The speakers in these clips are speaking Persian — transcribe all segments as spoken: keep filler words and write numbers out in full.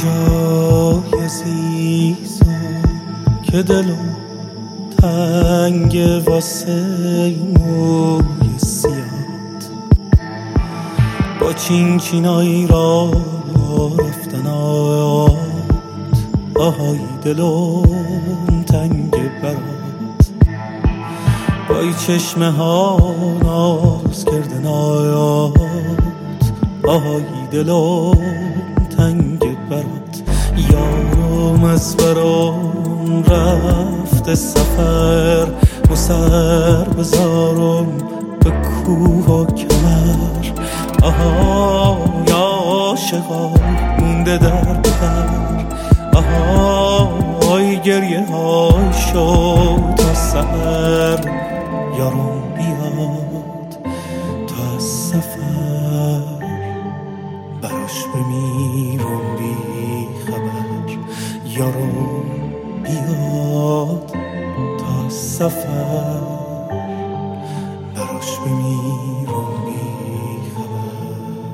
کجای عزیزم که دلم تنگ واسه موی سیاد، با چین چینایی را رفتنات، آهای دلم تنگ برات، با ای چشمه ها ناز کردنات، آهای دلم تنگ برات. یارم از برام رفته سفر، مسر بذارم به کوه و کمر، آهای عاشقای مونده در بغر، آهای گریه های شد تا سحر. یارم بیاد تا از سفر، براش بمیرم بی خبر. یارم بیاد تا سفر، براش بمیرم بی خبر.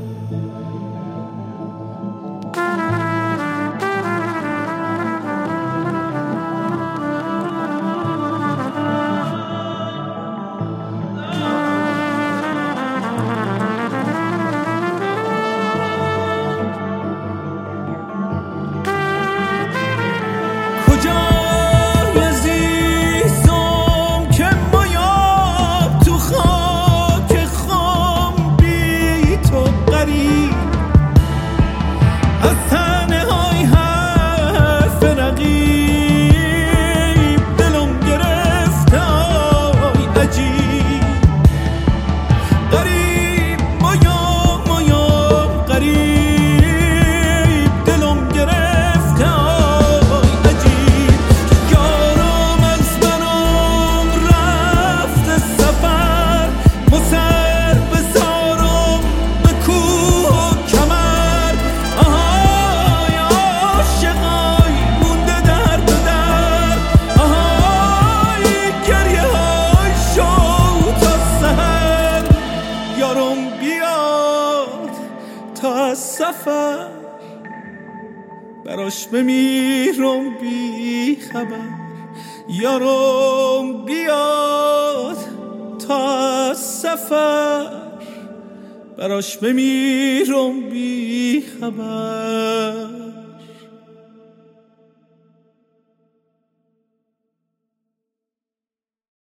کجای عزیزم که مایاب تو خاک خام، بی تو غریب از تنه های حرف رقیب، دلم گرفته آی عجیب. غریب مایاب مایاب غریب، دلم گرفته آی عجیب. یارم از برام رفته سفر، مسر بذارم به کوه و کمر، آهای عاشقای مونده در به در، آهای گریه های شد تا سحر. یارم بیاد تا از سفر، براش بمیرم بی خبر. یارم بیاد تا از سفر، براش بمیرم بی خبر.